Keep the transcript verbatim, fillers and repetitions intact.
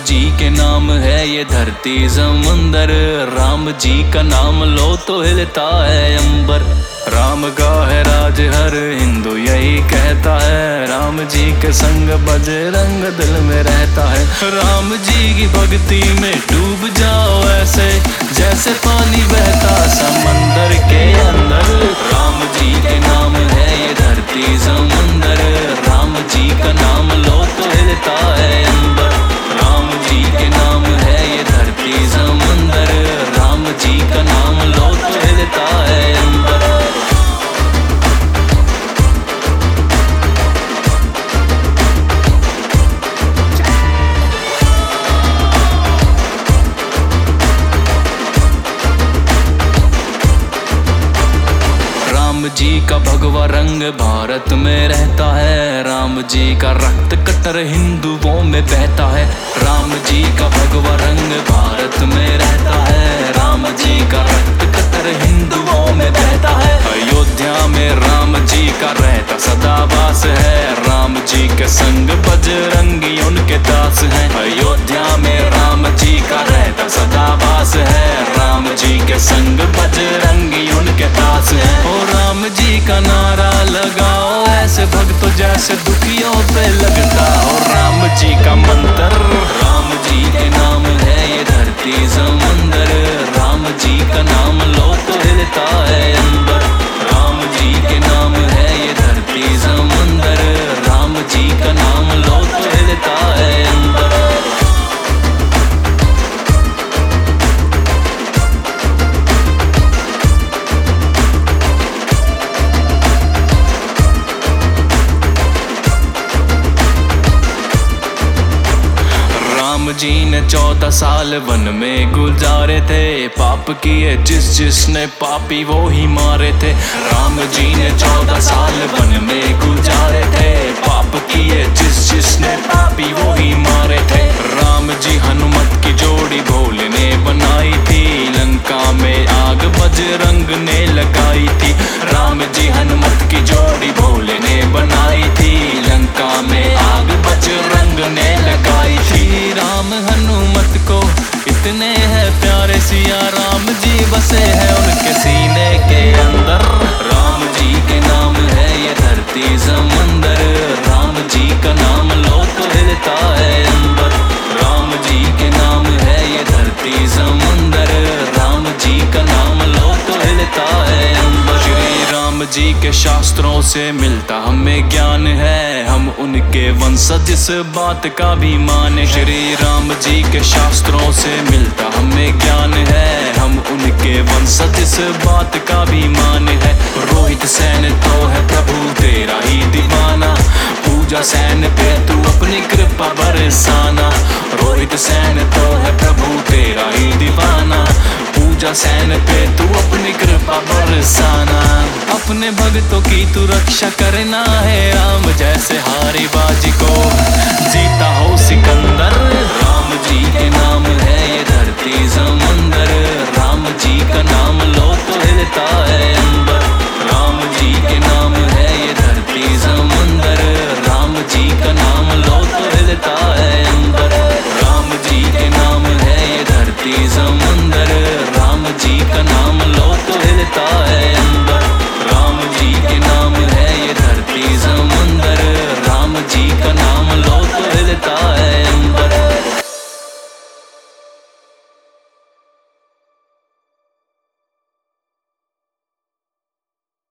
जी के नाम है ये धरती समुंदर, राम जी का नाम लो तो हिलता है अंबर। राम का है राज हर हिंदू यही कहता है, राम जी के संग बजरंग दिल में रहता है। राम जी की भक्ति में डूब जाओ ऐसे जैसे पानी बहता समंदर के अंदर। राम जी के नाम है ये धरती समुंदर, राम जी का नाम लो तो हिलता है अंबर। राम जी के नाम है ये धरती समुंदर, राम जी का नाम लो तो हिलता है अंबर। राम जी का भगवा रंग भारत में रहता है, राम जी का रक्त कटर हिंदुओं में बहता है। राम जी का भगवा रंग भारत में रहता है, राम जी का रक्त कटर हिंदुओं में बहता है। अयोध्या में राम जी का रहता सदा वास है, राम जी के संग बजरंगी उनके दास हैं। अयोध्या में राम जी का रहता सदा वास है, राम जी के संग बजरंगी उनके दास हैं। और राम जी का नारा लगाओ ऐसे भक्तों जैसे दुखियों पे लगता हो राम जी का मंत्र। राम जी के नाम है ये धरती समुंदर, राम जी का नाम लो तो हिलता है अंबर। राम जी के नाम है ये धरती समुंदर, राम जी का नाम लो तो हिलता है अंबर। राम जी ने चौदह साल वन में गुजारे थे, पाप किए जिस जिसने पापी वो ही मारे थे। राम जी ने चौदह साल वन में गुजारे थे, पाप किए जिस जिसने पापी वो ही मारे थे। राम जी हनुमत की जोड़ी भोले ने बनाई थी, लंका में आग बजरंग ने लगाई थी। राम जी हनुमत की जोड़ी भोले ने बनाई थी, लंका में आग बजरंग ने लगाई थी। राम हनुमत को इतने हैं प्यारे, सिया राम जी बसे हैं उनके सीने के अंदर। राम जी के नाम है ये धरती समुंदर, राम जी का नाम लो तो हिलता है अंबर। राम जी के नाम है ये धरती समुंदर, राम जी का नाम लो तो हिलता है अंबर। श्री राम जी के शास्त्रों से मिलता हमें ज्ञान है, हम उनके वंशज इस बात का भी माने। श्री राम जी के शास्त्रों से मिलता हमें ज्ञान है, हम उनके वंशज इस बात का भी माने है। रोहित सैन तो है प्रभु तेरा ही दीवाना, पूजा सैन पे तू अपनी कृपा बरसाना। रोहित सैन तो है प्रभु तेरा ही दीवाना, पूजा सैन पे तू अपनी कृपा बरसाना। अपने भक्तों की तू रक्षा करना है, राम जैसे हारी बाजी को जीता हो सिकंदर। राम जी के नाम है ये धरती समुंदर, राम जी का नाम लो तो हिलता है अंबर।